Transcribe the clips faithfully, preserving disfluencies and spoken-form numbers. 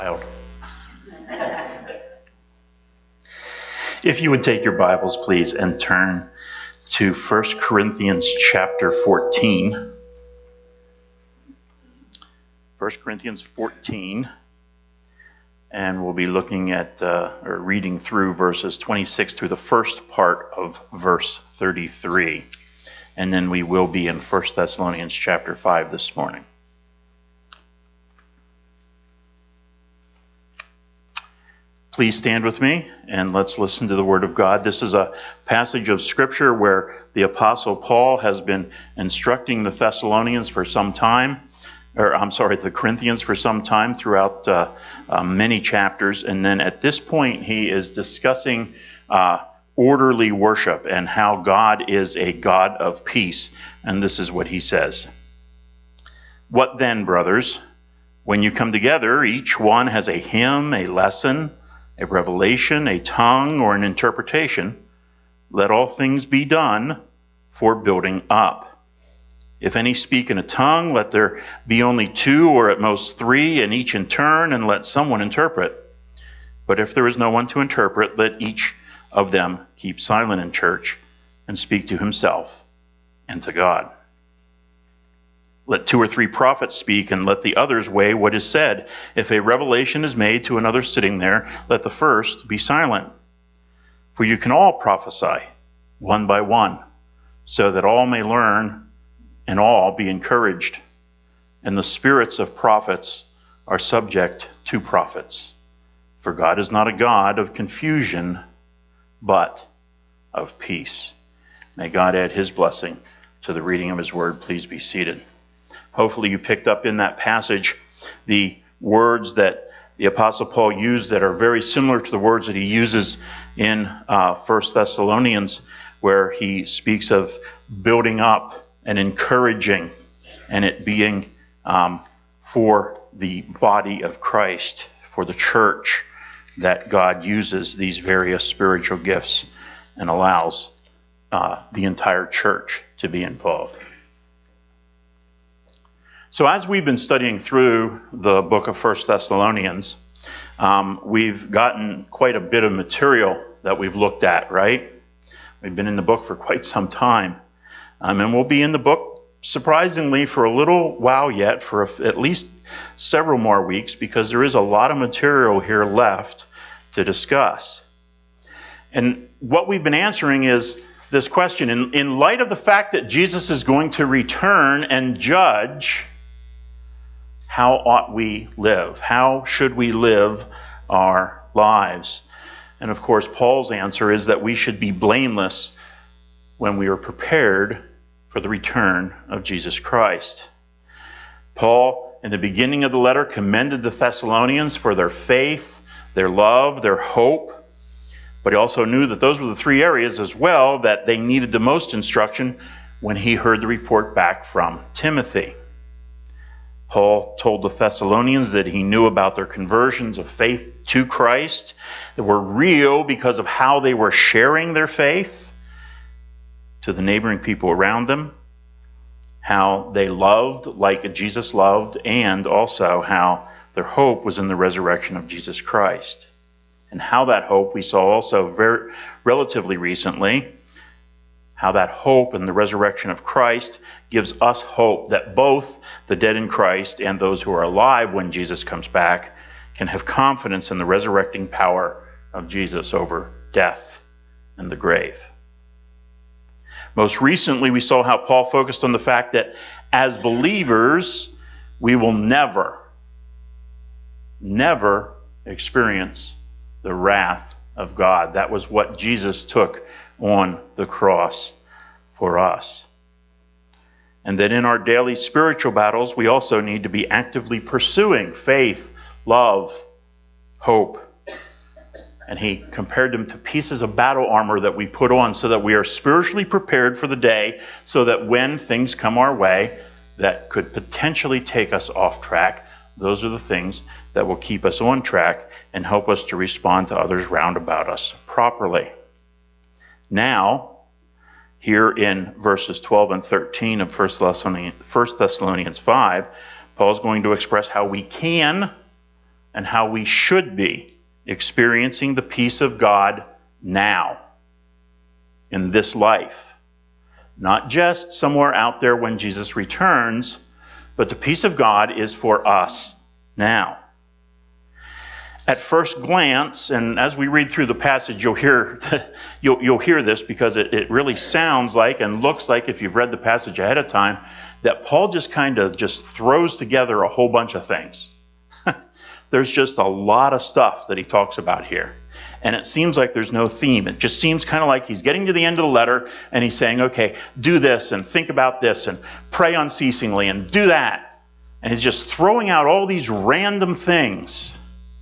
If you would take your Bibles, please, and turn to First Corinthians chapter fourteen. First Corinthians fourteen, and we'll be looking at, uh, or reading through verses twenty-six through the first part of verse thirty-three. And then we will be in First Thessalonians chapter five this morning. Please stand with me and let's listen to the Word of God. This is a passage of Scripture where the Apostle Paul has been instructing the Thessalonians for some time, or I'm sorry, the Corinthians for some time throughout uh, uh, many chapters. And then at this point, he is discussing uh, orderly worship and how God is a God of peace. And this is what he says. What then, brothers? When you come together, each one has a hymn, a lesson, a revelation, a tongue, or an interpretation. Let all things be done for building up. If any speak in a tongue, let there be only two or at most three, and each in turn, and let someone interpret. But if there is no one to interpret, let each of them keep silent in church and speak to himself and to God. Let two or three prophets speak, and let the others weigh what is said. If a revelation is made to another sitting there, let the first be silent. For you can all prophesy, one by one, so that all may learn and all be encouraged. And the spirits of prophets are subject to prophets. For God is not a God of confusion, but of peace. May God add his blessing to the reading of his word. Please be seated. Hopefully you picked up in that passage the words that the Apostle Paul used that are very similar to the words that he uses in uh, First Thessalonians, where he speaks of building up and encouraging, and it being um, for the body of Christ, for the church, that God uses these various spiritual gifts and allows uh, the entire church to be involved. So as we've been studying through the book of First Thessalonians, um, we've gotten quite a bit of material that we've looked at, right? We've been in the book for quite some time. Um, and we'll be in the book, surprisingly, for a little while yet, for a, at least several more weeks, because there is a lot of material here left to discuss. And what we've been answering is this question. In, in light of the fact that Jesus is going to return and judge, how ought we live? How should we live our lives? And of course, Paul's answer is that we should be blameless when we are prepared for the return of Jesus Christ. Paul, in the beginning of the letter, commended the Thessalonians for their faith, their love, their hope. But he also knew that those were the three areas as well that they needed the most instruction when he heard the report back from Timothy. Paul told the Thessalonians that he knew about their conversions of faith to Christ that were real because of how they were sharing their faith to the neighboring people around them, how they loved like Jesus loved, and also how their hope was in the resurrection of Jesus Christ. And how that hope, we saw also very relatively recently, how that hope in the resurrection of Christ gives us hope that both the dead in Christ and those who are alive when Jesus comes back can have confidence in the resurrecting power of Jesus over death and the grave. Most recently, we saw how Paul focused on the fact that as believers, we will never, never experience the wrath of God. That was what Jesus took on the cross for us. And that in our daily spiritual battles, we also need to be actively pursuing faith, love, hope. And he compared them to pieces of battle armor that we put on so that we are spiritually prepared for the day, so that when things come our way that could potentially take us off track, those are the things that will keep us on track and help us to respond to others round about us properly. Now, here in verses twelve and thirteen of First Thessalonians five, Paul is going to express how we can and how we should be experiencing the peace of God now, in this life. Not just somewhere out there when Jesus returns, but the peace of God is for us now. At first glance, and as we read through the passage, you'll hear you'll, you'll hear this because it, it really sounds like and looks like, if you've read the passage ahead of time, that Paul just kind of just throws together a whole bunch of things. There's just a lot of stuff that he talks about here. And it seems like there's no theme. It just seems kind of like he's getting to the end of the letter and he's saying, okay, do this and think about this and pray unceasingly and do that. And he's just throwing out all these random things.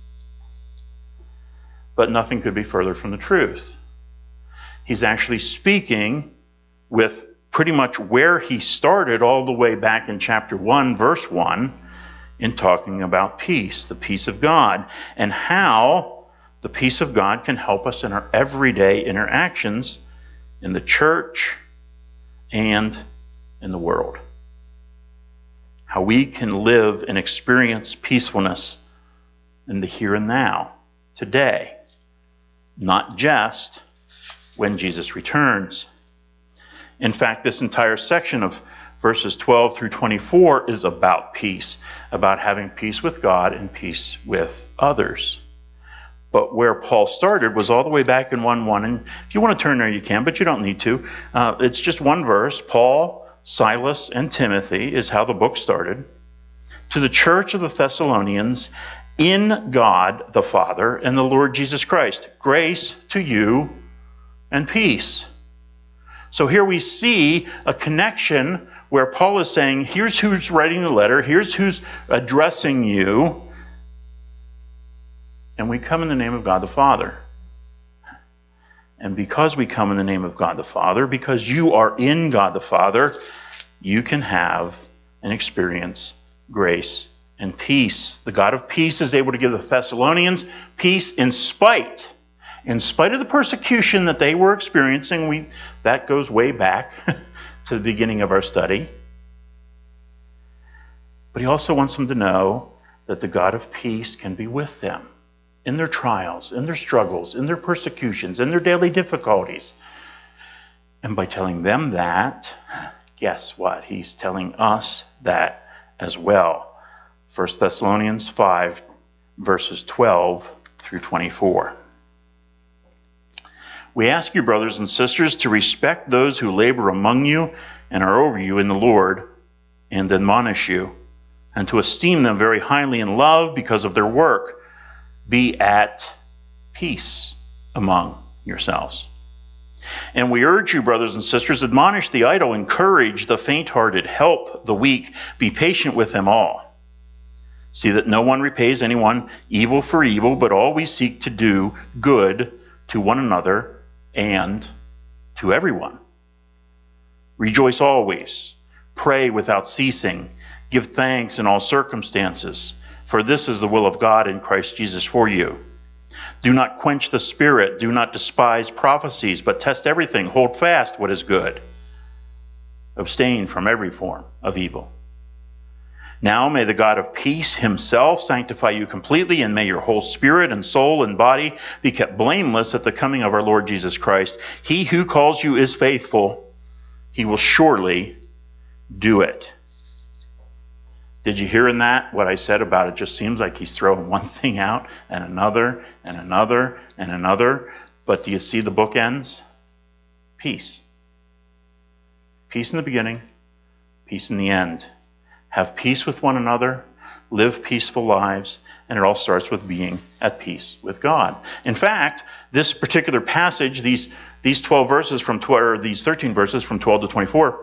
But nothing could be further from the truth. He's actually speaking with pretty much where he started all the way back in chapter one, verse one, in talking about peace, the peace of God, and how the peace of God can help us in our everyday interactions in the church and in the world. How we can live and experience peacefulness in the here and now, today, not just when Jesus returns. In fact, this entire section of verses twelve through twenty-four is about peace, about having peace with God and peace with others. But where Paul started was all the way back in one one. And if you want to turn there, you can, but you don't need to. Uh, it's just one verse. Paul, Silas, and Timothy is how the book started. To the church of the Thessalonians, in God the Father and the Lord Jesus Christ, grace to you and peace. So here we see a connection where Paul is saying, here's who's writing the letter, here's who's addressing you, and we come in the name of God the Father. And because we come in the name of God the Father, because you are in God the Father, you can have and experience grace and peace. The God of peace is able to give the Thessalonians peace in spite, in spite of the persecution that they were experiencing. We that goes way back to the beginning of our study. But he also wants them to know that the God of peace can be with them in their trials, in their struggles, in their persecutions, in their daily difficulties. And by telling them that, guess what? He's telling us that as well. First Thessalonians five, verses twelve through twenty-four. We ask you, brothers and sisters, to respect those who labor among you and are over you in the Lord and admonish you, and to esteem them very highly in love because of their work. Be at peace among yourselves. And we urge you, brothers and sisters, admonish the idle, encourage the faint-hearted, help the weak, be patient with them all. See that no one repays anyone evil for evil, but always seek to do good to one another and to everyone. Rejoice always, pray without ceasing, give thanks in all circumstances, for this is the will of God in Christ Jesus for you. Do not quench the spirit, do not despise prophecies, but test everything, hold fast what is good. Abstain from every form of evil. Now may the God of peace himself sanctify you completely, and may your whole spirit and soul and body be kept blameless at the coming of our Lord Jesus Christ. He who calls you is faithful. He will surely do it. Did you hear in that what I said about it? Just seems like he's throwing one thing out and another and another and another. But do you see the bookends? Peace. Peace in the beginning, peace in the end. Have peace with one another, live peaceful lives, and it all starts with being at peace with God. In fact, this particular passage, these these twelve verses from twelve, or these thirteen verses from twelve to twenty-four,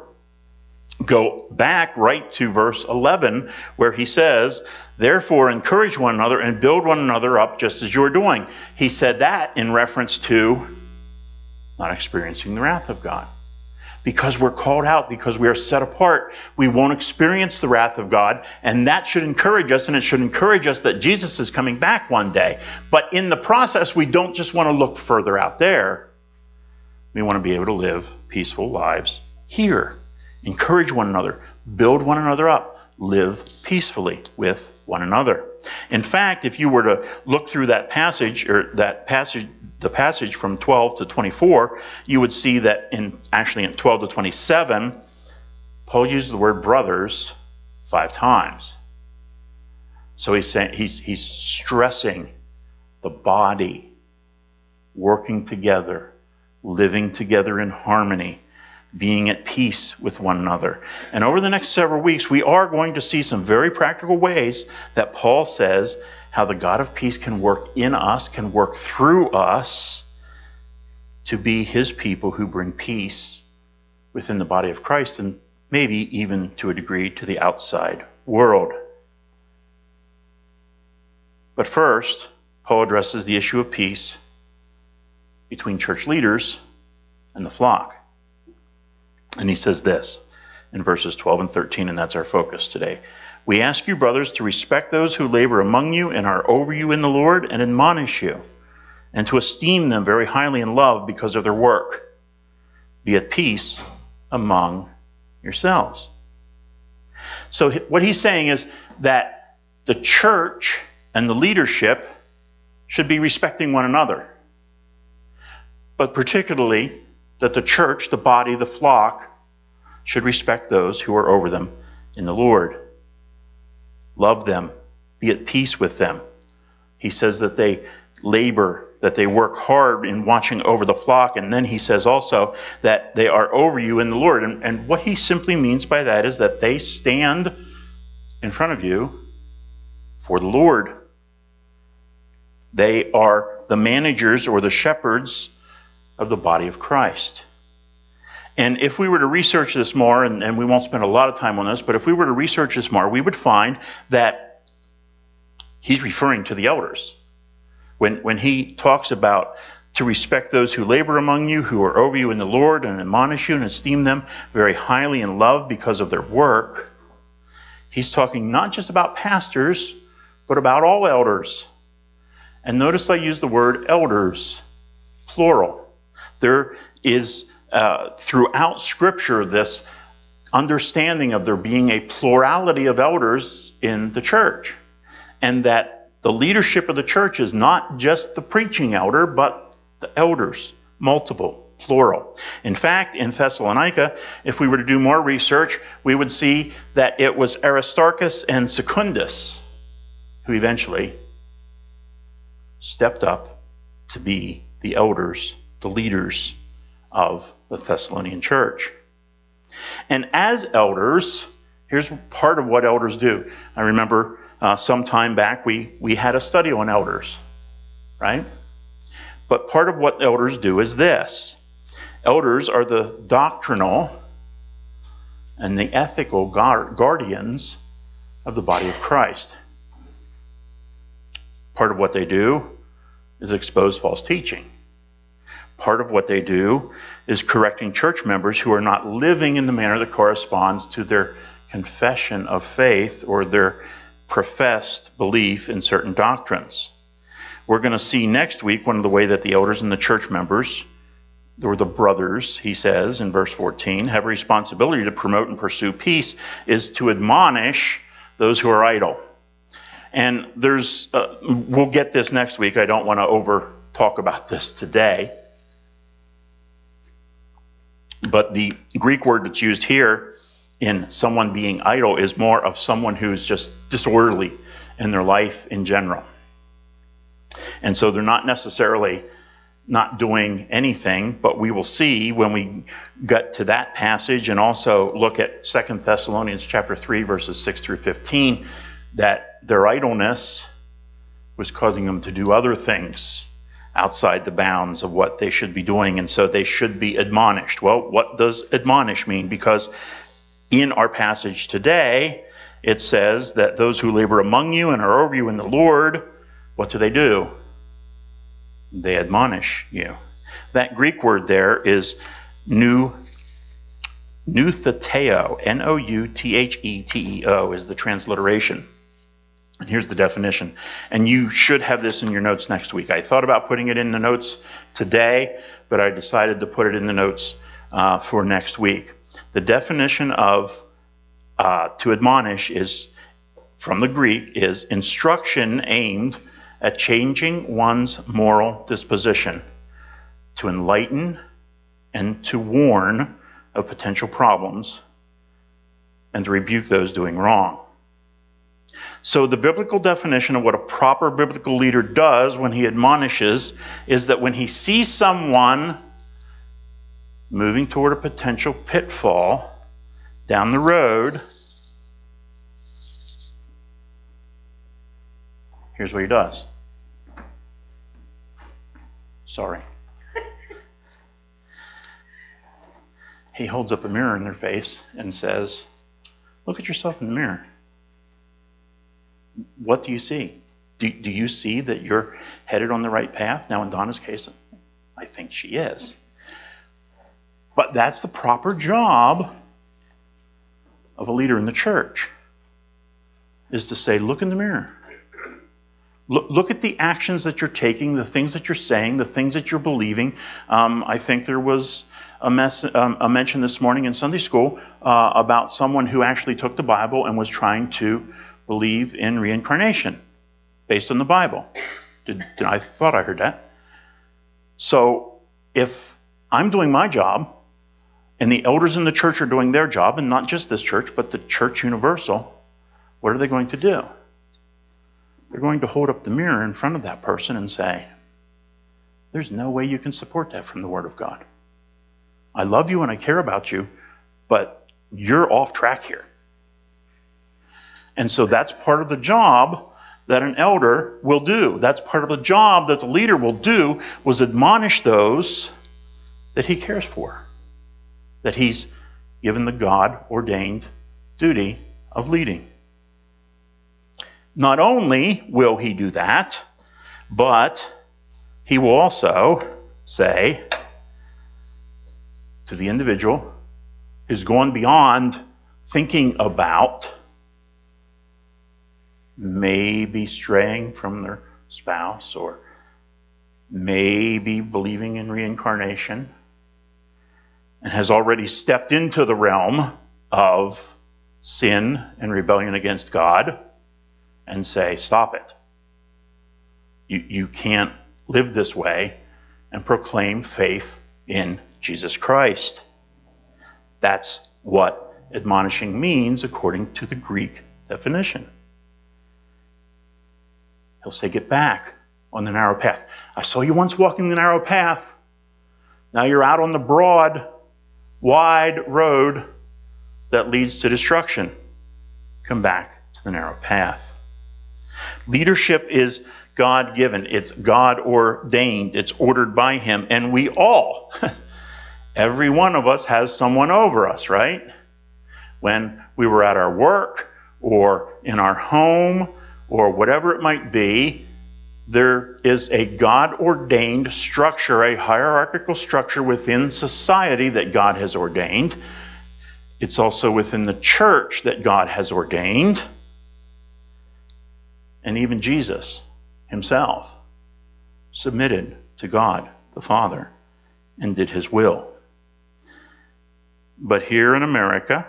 go back right to verse eleven, where he says, "Therefore encourage one another and build one another up just as you are doing." He said that in reference to not experiencing the wrath of God. Because we're called out, because we are set apart, we won't experience the wrath of God, and that should encourage us, and it should encourage us that Jesus is coming back one day. But in the process, we don't just want to look further out there. We want to be able to live peaceful lives here. Encourage one another, build one another up, live peacefully with one another. In fact, if you were to look through that passage, or that passage, the passage from twelve to twenty-four, you would see that in actually in twelve to twenty-seven, Paul uses the word brothers five times. So he's saying he's he's stressing the body working together, living together in harmony, being at peace with one another. And over the next several weeks, we are going to see some very practical ways that Paul says how the God of peace can work in us, can work through us to be his people who bring peace within the body of Christ, and maybe even to a degree to the outside world. But first, Paul addresses the issue of peace between church leaders and the flock. And he says this in verses twelve and thirteen, and that's our focus today. We ask you, brothers, to respect those who labor among you and are over you in the Lord and admonish you, and to esteem them very highly in love because of their work. Be at peace among yourselves. So what he's saying is that the church and the leadership should be respecting one another. But particularly that the church, the body, the flock, should respect those who are over them in the Lord. Love them. Be at peace with them. He says that they labor, that they work hard in watching over the flock. And then he says also that they are over you in the Lord. And, and what he simply means by that is that they stand in front of you for the Lord. They are the managers or the shepherds of the body of Christ. And if we were to research this more, and, and we won't spend a lot of time on this, but if we were to research this more, we would find that he's referring to the elders. When, when he talks about to respect those who labor among you, who are over you in the Lord, and admonish you and esteem them very highly in love because of their work, he's talking not just about pastors, but about all elders. And notice I use the word elders, plural. There is uh, throughout Scripture this understanding of there being a plurality of elders in the church, and that the leadership of the church is not just the preaching elder, but the elders, multiple, plural. In fact, in Thessalonica, if we were to do more research, we would see that it was Aristarchus and Secundus who eventually stepped up to be the elders, the leaders of the Thessalonian church. And as elders, here's part of what elders do. I remember uh, some time back we, we had a study on elders, right? But part of what elders do is this. Elders are the doctrinal and the ethical guardians of the body of Christ. Part of what they do is expose false teaching. Part of what they do is correcting church members who are not living in the manner that corresponds to their confession of faith or their professed belief in certain doctrines. We're going to see next week one of the way that the elders and the church members, or the brothers, he says in verse fourteen, have a responsibility to promote and pursue peace, is to admonish those who are idle. And there's, uh, we'll get this next week. I don't want to over talk about this today. But the Greek word that's used here in someone being idle is more of someone who's just disorderly in their life in general. And so they're not necessarily not doing anything, but we will see when we get to that passage and also look at Second Thessalonians chapter three, verses six through fifteen, that their idleness was causing them to do other things outside the bounds of what they should be doing, and so they should be admonished. Well, what does admonish mean? Because in our passage today, it says that those who labor among you and are over you in the Lord, what do they do? They admonish you. That Greek word there is nou, noutheteo, N O U T H E T E O is the transliteration. And here's the definition. And you should have this in your notes next week. I thought about putting it in the notes today, but I decided to put it in the notes uh, for next week. The definition of uh, to admonish is, from the Greek, is instruction aimed at changing one's moral disposition, to enlighten and to warn of potential problems, and to rebuke those doing wrong. So the biblical definition of what a proper biblical leader does when he admonishes is that when he sees someone moving toward a potential pitfall down the road, here's what he does. Sorry. He holds up a mirror in their face and says, look at yourself in the mirror. What do you see? Do, do you see that you're headed on the right path? Now, in Donna's case, I think she is. But that's the proper job of a leader in the church, is to say, look in the mirror. Look, look at the actions that you're taking, the things that you're saying, the things that you're believing. Um, I think there was a, mess, um, a mention this morning in Sunday school uh, about someone who actually took the Bible and was trying to believe in reincarnation based on the Bible. Did, did I thought I heard that. So if I'm doing my job and the elders in the church are doing their job, and not just this church, but the church universal, what are they going to do? They're going to hold up the mirror in front of that person and say, there's no way you can support that from the Word of God. I love you and I care about you, but you're off track here. And so that's part of the job that an elder will do. That's part of the job that the leader will do, was admonish those that he cares for, that he's given the God-ordained duty of leading. Not only will he do that, but he will also say to the individual who's gone beyond thinking about maybe straying from their spouse or maybe believing in reincarnation and has already stepped into the realm of sin and rebellion against God, and say, stop it. You, you can't live this way and proclaim faith in Jesus Christ. That's what admonishing means according to the Greek definition. He'll say, get back on the narrow path. I saw you once walking the narrow path. Now you're out on the broad, wide road that leads to destruction. Come back to the narrow path. Leadership is God-given. It's God-ordained. It's ordered by Him. And we all, every one of us has someone over us, right? When we were at our work or in our home or whatever it might be, there is a God-ordained structure, a hierarchical structure within society that God has ordained. It's also within the church that God has ordained. And even Jesus himself submitted to God the Father and did his will. But here in America,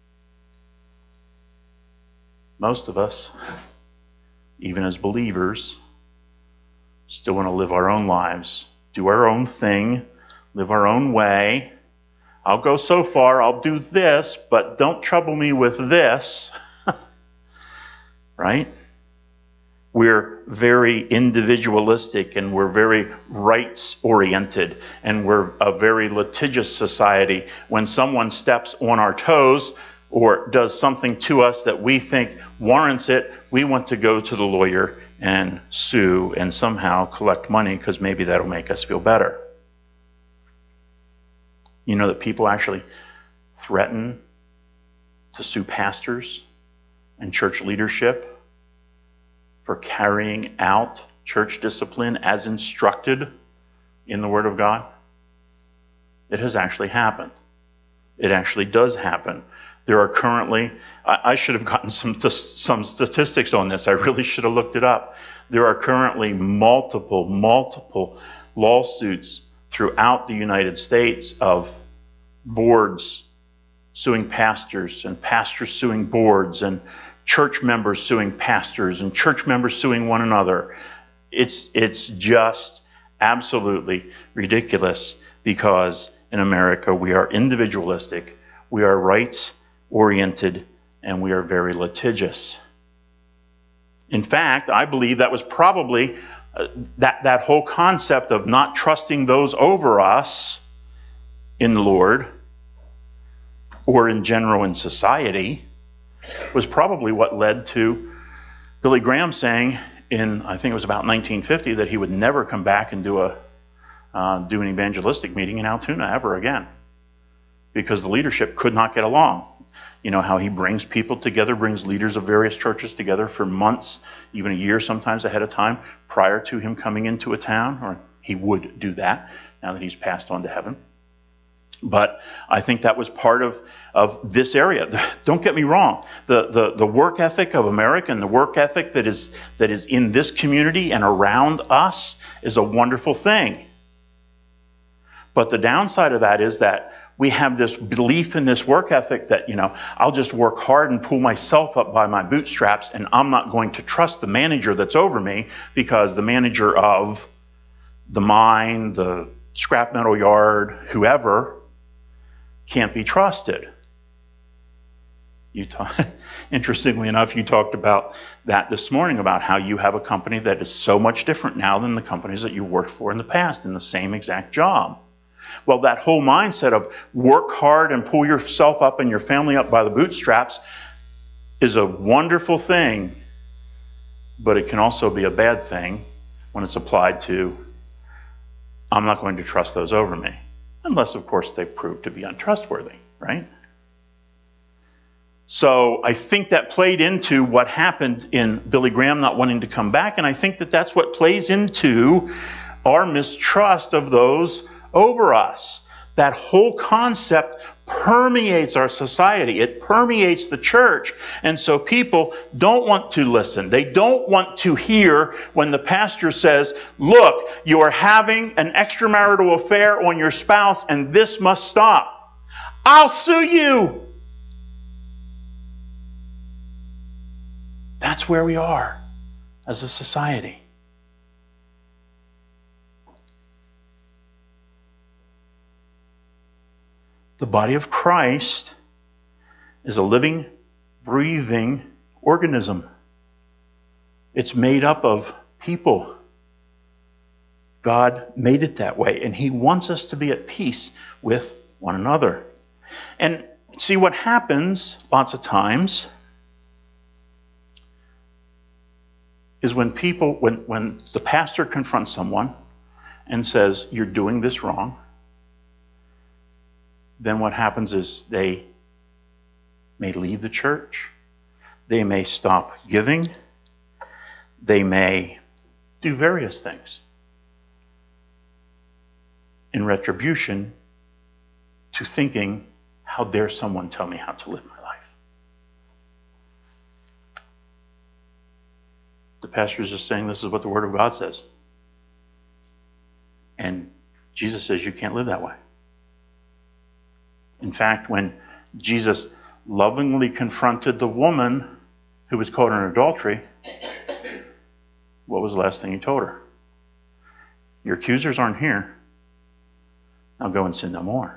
most of us, even as believers, still want to live our own lives, do our own thing, live our own way. I'll go so far, I'll do this, but don't trouble me with this. Right? We're very individualistic and we're very rights-oriented and we're a very litigious society. When someone steps on our toes or does something to us that we think warrants it, we want to go to the lawyer and sue and somehow collect money because maybe that'll make us feel better. You know that people actually threaten to sue pastors and church leadership for carrying out church discipline as instructed in the Word of God? It has actually happened. It actually does happen. There are currently, I, I should have gotten some some statistics on this. I really should have looked it up. There are currently multiple, multiple lawsuits throughout the United States of boards suing pastors, and pastors suing boards, and church members suing pastors, and church members suing one another. It's, it's just absolutely ridiculous, because in America we are individualistic, we are rights-oriented, and we are very litigious. In fact, I believe that was probably uh, that, that whole concept of not trusting those over us in the Lord, or in general in society, was probably what led to Billy Graham saying in, I think it was about nineteen fifty, that he would never come back and do a uh, do an evangelistic meeting in Altoona ever again, because the leadership could not get along. You know how he brings people together, brings leaders of various churches together for months, even a year sometimes ahead of time, prior to him coming into a town, or he would do that now that he's passed on to heaven. But I think that was part of, of this area. Don't get me wrong. The, the, the work ethic of America and the work ethic that is, that is in this community and around us is a wonderful thing. But the downside of that is that we have this belief in this work ethic that, you know, I'll just work hard and pull myself up by my bootstraps, and I'm not going to trust the manager that's over me, because the manager of the mine, the scrap metal yard, whoever, can't be trusted. You talk, interestingly enough, you talked about that this morning, about how you have a company that is so much different now than the companies that you worked for in the past in the same exact job. Well, that whole mindset of work hard and pull yourself up and your family up by the bootstraps is a wonderful thing, but it can also be a bad thing when it's applied to, I'm not going to trust those over me. Unless, of course, they prove to be untrustworthy, right? So I think that played into what happened in Billy Graham not wanting to come back, and I think that that's what plays into our mistrust of those over us. That whole concept permeates our society. It permeates the church. And so people don't want to listen. They don't want to hear when the pastor says, look, you are having an extramarital affair on your spouse, and this must stop. I'll sue you. That's where we are as a society. The body of Christ is a living, breathing organism. It's made up of people. God made it that way, and He wants us to be at peace with one another. And see, what happens lots of times is when people, when, when the pastor confronts someone and says, you're doing this wrong, then what happens is they may leave the church, they may stop giving, they may do various things in retribution to thinking, how dare someone tell me how to live my life? The pastor is just saying this is what the Word of God says. And Jesus says you can't live that way. In fact, when Jesus lovingly confronted the woman who was caught in adultery, what was the last thing He told her? Your accusers aren't here. Now go and sin no more.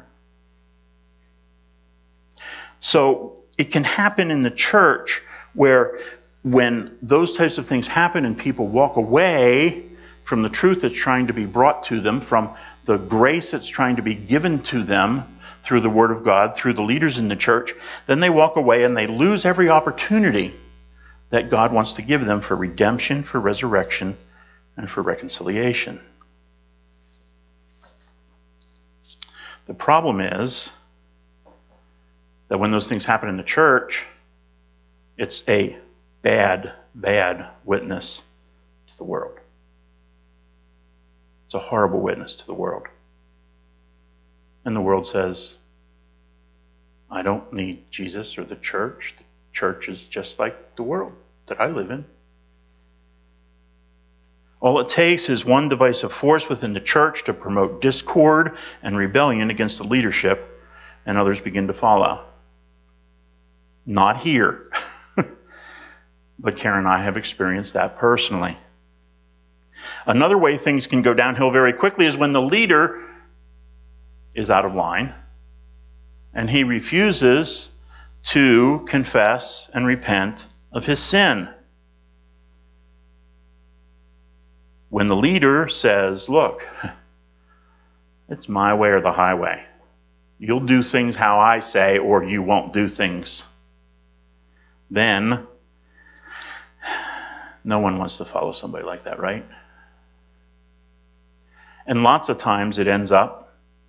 So it can happen in the church where when those types of things happen and people walk away from the truth that's trying to be brought to them, from the grace that's trying to be given to them through the Word of God, through the leaders in the church, then they walk away and they lose every opportunity that God wants to give them for redemption, for resurrection, and for reconciliation. The problem is that when those things happen in the church, it's a bad, bad witness to the world. It's a horrible witness to the world. And the world says, I don't need Jesus or the church. The church is just like the world that I live in. All it takes is one divisive force within the church to promote discord and rebellion against the leadership, and others begin to follow. Not here. But Karen and I have experienced that personally. Another way things can go downhill very quickly is when the leader is out of line and he refuses to confess and repent of his sin. When the leader says, look, it's my way or the highway. You'll do things how I say, or you won't do things. Then, no one wants to follow somebody like that, right? And lots of times it ends up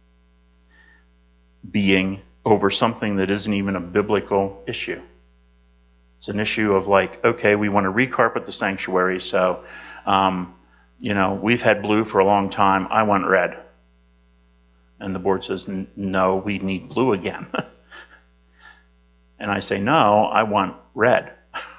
being over something that isn't even a biblical issue. It's an issue of like, okay, we want to recarpet the sanctuary, so, um, you know, we've had blue for a long time. I want red. And the board says, no, we need blue again. And I say, no, I want red.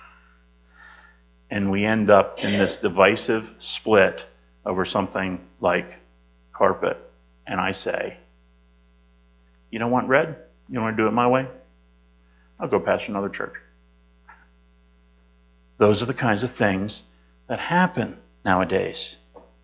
And we end up in this divisive split over something like carpet. And I say, you don't want red? You want to do it my way? I'll go past another church. Those are the kinds of things that happen nowadays.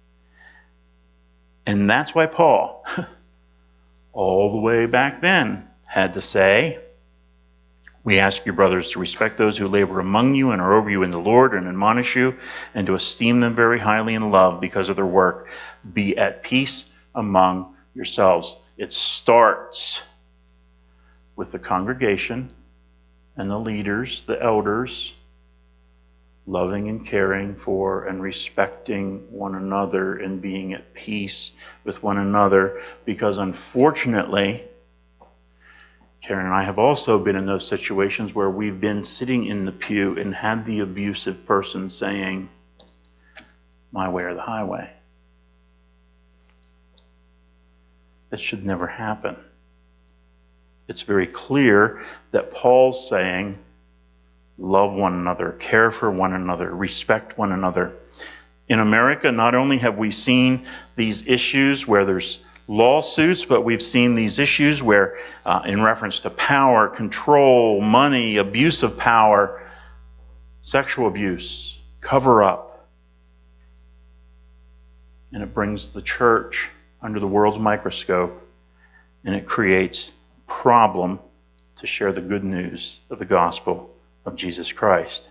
And that's why Paul, all the way back then, had to say, we ask you, brothers, to respect those who labor among you and are over you in the Lord and admonish you, and to esteem them very highly in love because of their work. Be at peace among yourselves. It starts with the congregation and the leaders, the elders, loving and caring for and respecting one another and being at peace with one another, because unfortunately, Karen and I have also been in those situations where we've been sitting in the pew and had the abusive person saying, my way or the highway. That should never happen. It's very clear that Paul's saying, love one another, care for one another, respect one another. In America, not only have we seen these issues where there's lawsuits, but we've seen these issues where, uh, in reference to power, control, money, abuse of power, sexual abuse, cover up. And it brings the church under the world's microscope, and it creates a problem to share the good news of the gospel of Jesus Christ.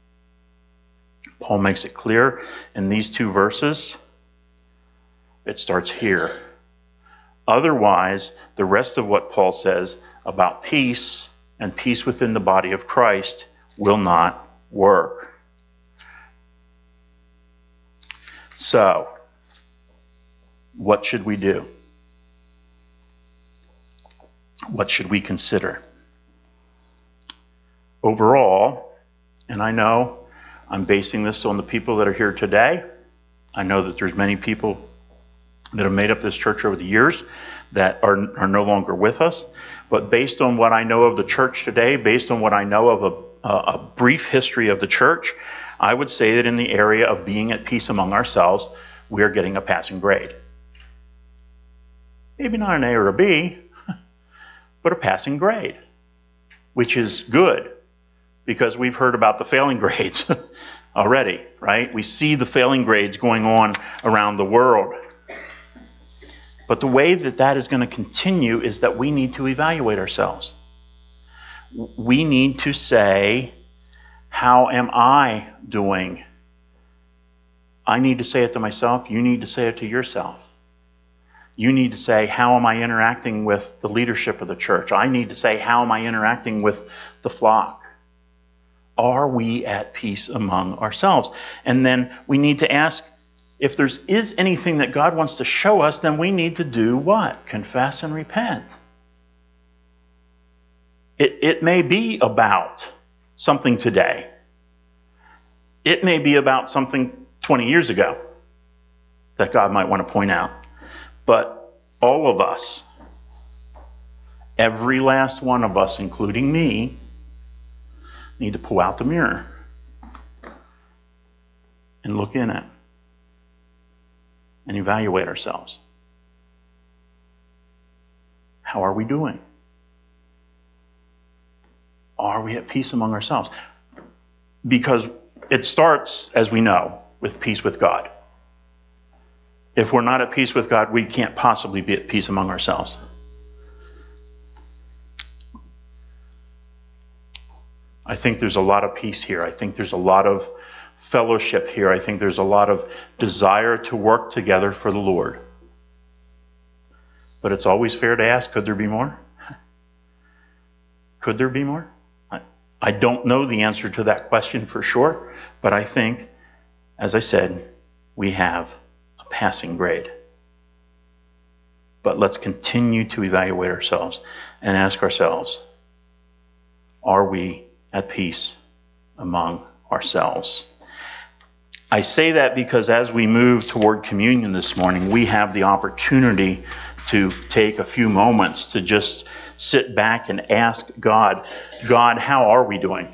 Paul makes it clear in these two verses. It starts here. Otherwise, the rest of what Paul says about peace and peace within the body of Christ will not work. So, what should we do? What should we consider? Overall, and I know I'm basing this on the people that are here today. I know that there's many people that have made up this church over the years that are, are no longer with us. But based on what I know of the church today, based on what I know of a, a, a brief history of the church, I would say that in the area of being at peace among ourselves, we are getting a passing grade. Maybe not an A or a B, but a passing grade, which is good because we've heard about the failing grades already, right? We see the failing grades going on around the world. But the way that that is going to continue is that we need to evaluate ourselves. We need to say, how am I doing? I need to say it to myself. You need to say it to yourself. You need to say, how am I interacting with the leadership of the church? I need to say, how am I interacting with the flock? Are we at peace among ourselves? And then we need to ask, if there is anything that God wants to show us, then we need to do what? Confess and repent. It, it may be about something today. It may be about something twenty years ago that God might want to point out. But all of us, every last one of us, including me, need to pull out the mirror and look in it and evaluate ourselves. How are we doing? Are we at peace among ourselves? Because it starts, as we know, with peace with God. If we're not at peace with God, we can't possibly be at peace among ourselves. I think there's a lot of peace here. I think there's a lot of fellowship here. I think there's a lot of desire to work together for the Lord. But it's always fair to ask, could there be more? Could there be more? I, I don't know the answer to that question for sure, but I think, as I said, we have a passing grade. But let's continue to evaluate ourselves and ask ourselves, are we at peace among ourselves? I say that because as we move toward communion this morning, we have the opportunity to take a few moments to just sit back and ask God, God, how are we doing?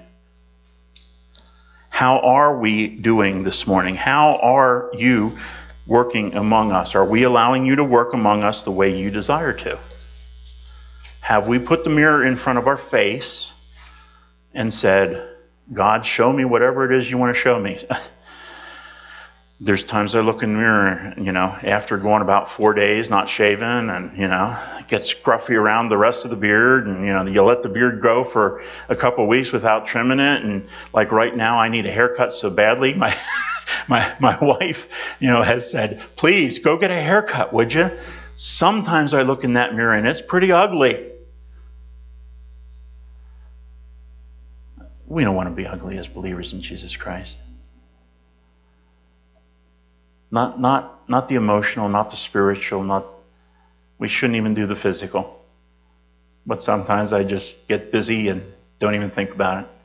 How are we doing this morning? How are you working among us? Are we allowing you to work among us the way you desire to? Have we put the mirror in front of our face and said, God, show me whatever it is you want to show me? There's times I look in the mirror, you know, after going about four days not shaving, and, you know, it gets scruffy around the rest of the beard, and, you know, you let the beard grow for a couple of weeks without trimming it, and like right now I need a haircut so badly. My my my wife, you know, has said, please go get a haircut, would you? Sometimes I look in that mirror and it's pretty ugly. We don't want to be ugly as believers in Jesus Christ. Not not not the emotional, not the spiritual, not we shouldn't even do the physical. But sometimes I just get busy and don't even think about it.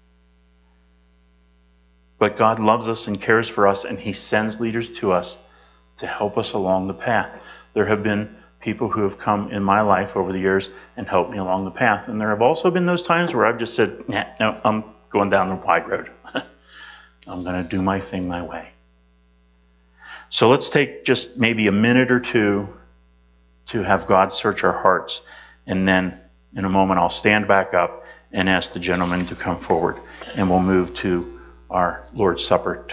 But God loves us and cares for us, and He sends leaders to us to help us along the path. There have been people who have come in my life over the years and helped me along the path. And there have also been those times where I've just said, nah, no, I'm going down the wide road. I'm going to do my thing my way. So let's take just maybe a minute or two to have God search our hearts. And then in a moment, I'll stand back up and ask the gentleman to come forward. And we'll move to our Lord's Supper.